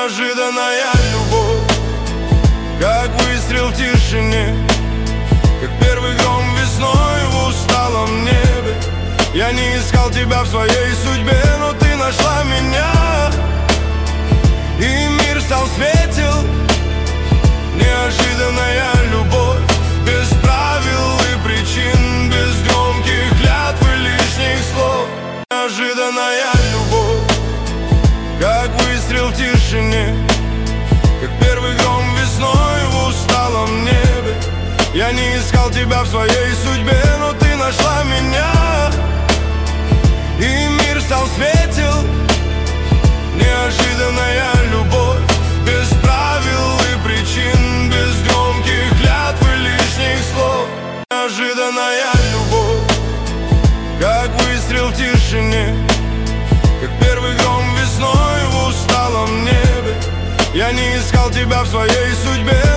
Неожиданная любовь, как выстрел в тишине, как первый гром весной в усталом небе. Я не искал тебя в своей судьбе, но ты нашла меня, и мир стал светел. Неожиданная любовь, без правил и причин, без громких клятв и лишних слов. Неожиданная любовь, как выстрел в тишине, как первый гром весной в усталом небе. Я не искал тебя в своей судьбе, но ты нашла меня, и мир стал светел. Неожиданная любовь, без правил и причин, без громких клятв и лишних слов. Неожиданная любовь, как выстрел в тишине, как первый гром весной в усталом небе. Я не искал тебя в своей судьбе,